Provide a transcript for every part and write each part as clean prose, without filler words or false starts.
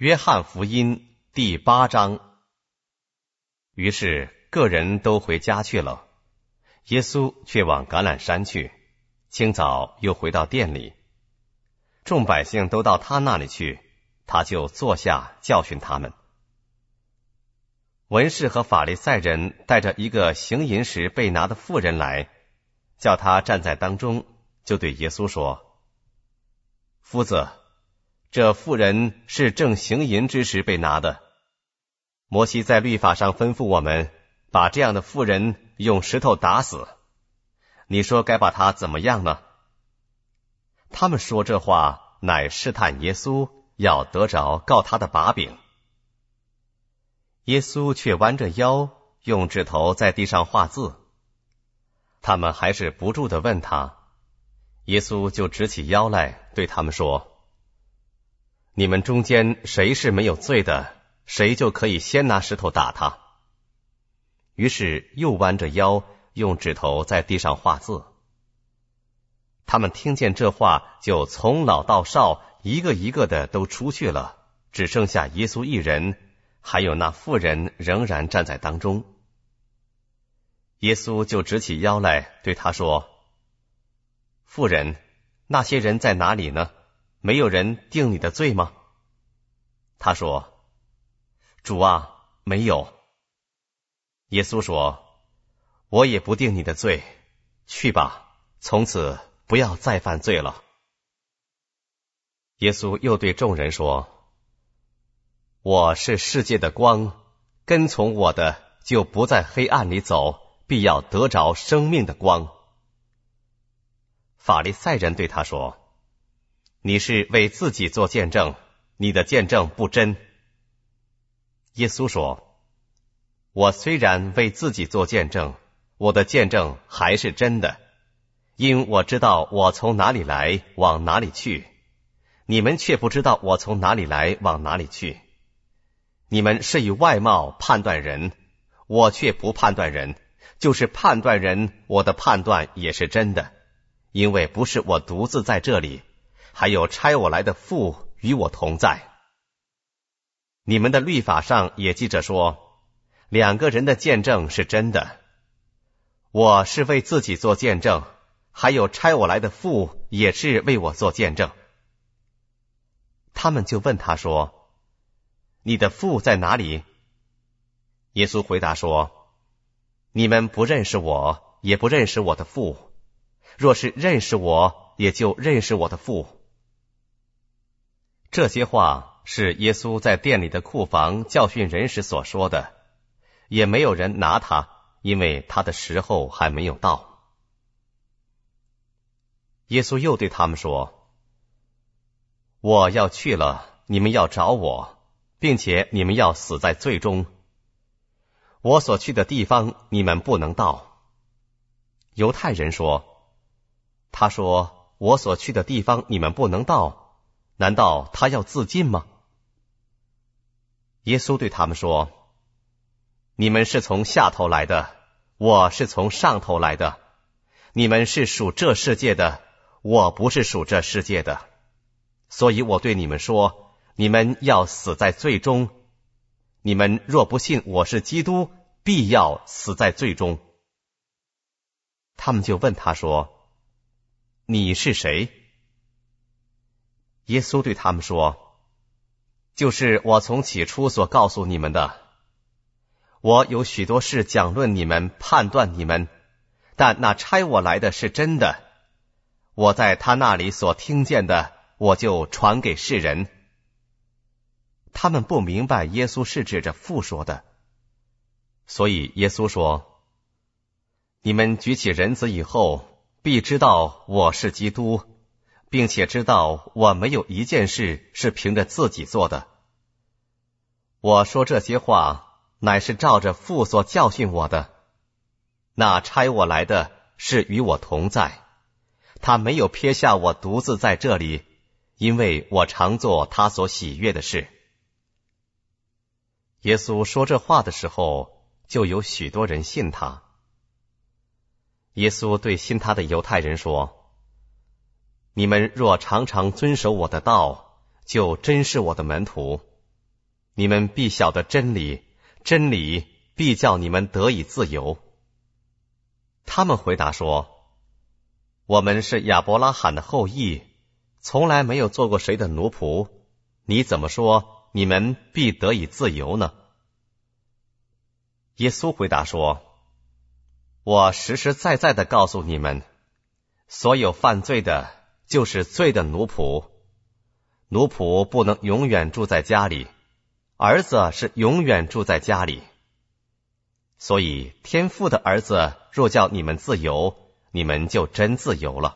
约翰福音第8章。于是个人都回家去了，耶稣却往橄榄山去，清早又回到店里。众百姓都到他那里去，他就坐下教训他们。文士和法利赛人带着一个行淫时被拿的妇人来，叫他站在当中，就对耶稣说：夫子，这妇人是正行淫之时被拿的。摩西在律法上吩咐我们，把这样的妇人用石头打死。你说该把她怎么样呢？他们说这话，乃试探耶稣，要得着告他的把柄。耶稣却弯着腰，用指头在地上画字。他们还是不住地问他，耶稣就直起腰来，对他们说：你们中间谁是没有罪的，谁就可以先拿石头打他。于是又弯着腰，用指头在地上画字。他们听见这话，就从老到少，一个一个的都出去了，只剩下耶稣一人，还有那妇人仍然站在当中。耶稣就直起腰来，对他说：妇人，那些人在哪里呢？没有人定你的罪吗？他说：主啊，没有。耶稣说：我也不定你的罪，去吧，从此不要再犯罪了。耶稣又对众人说：我是世界的光，跟从我的就不在黑暗里走，必要得着生命的光。法利赛人对他说：你是为自己做见证，你的见证不真。耶稣说：我虽然为自己做见证，我的见证还是真的，因我知道我从哪里来，往哪里去，你们却不知道我从哪里来，往哪里去。你们是以外貌判断人，我却不判断人，就是判断人，我的判断也是真的，因为不是我独自在这里，还有差我来的父与我同在。你们的律法上也记着说，两个人的见证是真的。我是为自己做见证，还有差我来的父也是为我做见证。他们就问他说：你的父在哪里？耶稣回答说：你们不认识我，也不认识我的父。若是认识我，也就认识我的父。这些话是耶稣在店里的库房教训人时所说的，也没有人拿他，因为他的时候还没有到。耶稣又对他们说：我要去了，你们要找我，并且你们要死在罪中。我所去的地方，你们不能到。犹太人说：他说我所去的地方你们不能到，难道他要自尽吗？耶稣对他们说：你们是从下头来的，我是从上头来的。你们是属这世界的，我不是属这世界的。所以我对你们说，你们要死在罪中。你们若不信我是基督，必要死在罪中。他们就问他说：你是谁？耶稣对他们说：就是我从起初所告诉你们的。我有许多事讲论你们，判断你们，但那差我来的是真的。我在他那里所听见的，我就传给世人。他们不明白耶稣是指着父说的，所以耶稣说：你们举起人子以后，必知道我是基督，并且知道我没有一件事是凭着自己做的。我说这些话，乃是照着父所教训我的。那差我来的是与我同在，他没有撇下我独自在这里，因为我常做他所喜悦的事。耶稣说这话的时候，就有许多人信他。耶稣对信他的犹太人说：你们若常常遵守我的道，就真是我的门徒， 你们必晓得真理，真理必叫你们得以自由。他们回答说，我们是亚伯拉罕的后裔，从来没有做过谁的奴仆，你怎么说你们必得以自由呢？耶稣回答说，我实实在在的告诉你们，所有犯罪的就是罪的奴仆，奴仆不能永远住在家里，儿子是永远住在家里。所以天父的儿子若叫你们自由，你们就真自由了。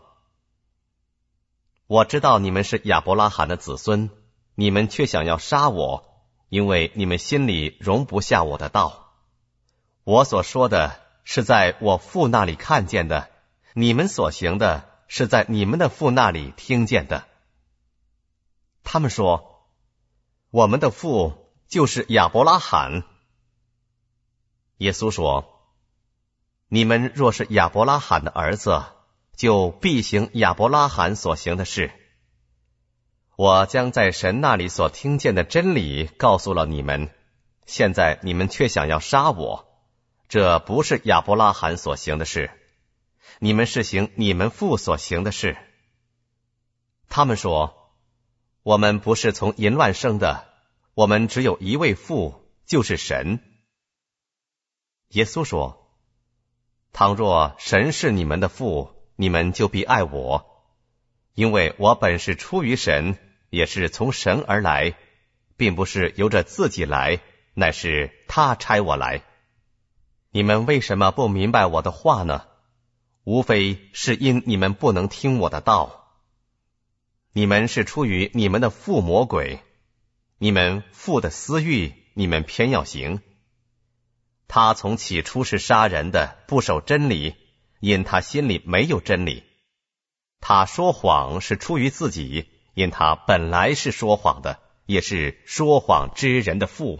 我知道你们是亚伯拉罕的子孙，你们却想要杀我，因为你们心里容不下我的道。我所说的是在我父那里看见的，你们所行的是在你们的父那里听见的。他们说，我们的父就是亚伯拉罕。耶稣说，你们若是亚伯拉罕的儿子，就必行亚伯拉罕所行的事。我将在神那里所听见的真理告诉了你们，现在你们却想要杀我，这不是亚伯拉罕所行的事，你们是行你们父所行的事。他们说，我们不是从淫乱生的，我们只有一位父，就是神。耶稣说，倘若神是你们的父，你们就必爱我，因为我本是出于神，也是从神而来，并不是由着自己来，乃是他差我来。你们为什么不明白我的话呢？无非是因你们不能听我的道。你们是出于你们的父魔鬼，你们父的私欲，你们偏要行。他从起初是杀人的，不守真理，因他心里没有真理。他说谎是出于自己，因他本来是说谎的，也是说谎之人的父。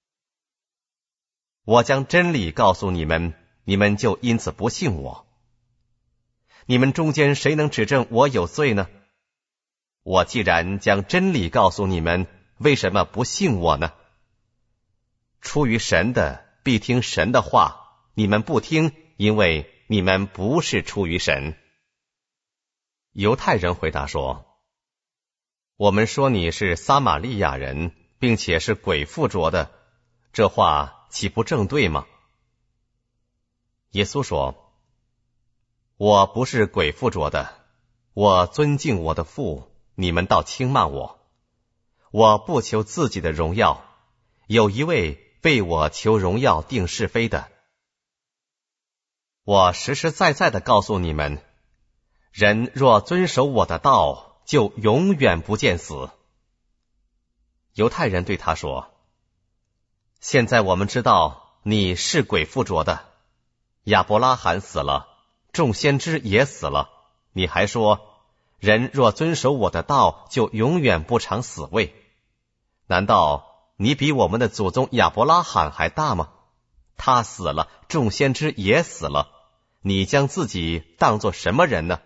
我将真理告诉你们，你们就因此不信我。你们中间谁能指证我有罪呢？我既然将真理告诉你们，为什么不信我呢？出于神的必听神的话，你们不听，因为你们不是出于神。犹太人回答说，我们说你是撒玛利亚人，并且是鬼附着的，这话岂不正对吗？耶稣说，我不是鬼附着的，我尊敬我的父，你们倒轻慢我。我不求自己的荣耀，有一位为我求荣耀定是非的。我实实在在的告诉你们，人若遵守我的道，就永远不见死。犹太人对他说，现在我们知道你是鬼附着的，亚伯拉罕死了，众先知也死了，你还说，人若遵守我的道，就永远不尝死味。难道你比我们的祖宗亚伯拉罕还大吗？他死了，众先知也死了，你将自己当作什么人呢？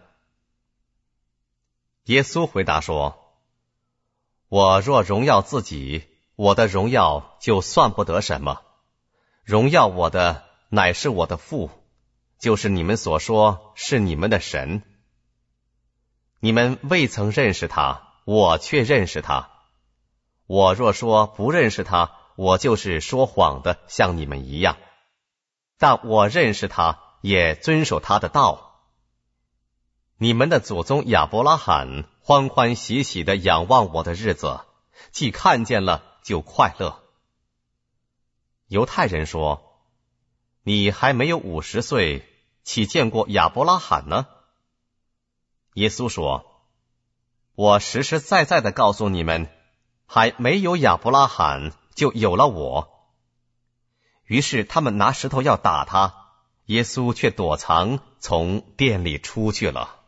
耶稣回答说，我若荣耀自己，我的荣耀就算不得什么，荣耀我的乃是我的父，就是你们所说是你们的神。你们未曾认识他，我却认识他。我若说不认识他，我就是说谎的，像你们一样。但我认识他，也遵守他的道。你们的祖宗亚伯拉罕欢欢喜喜的仰望我的日子，既看见了就快乐。犹太人说，你还没有50岁，岂见过亚伯拉罕呢？耶稣说，我实实在在的告诉你们，还没有亚伯拉罕，就有了我。于是他们拿石头要打他，耶稣却躲藏，从殿里出去了。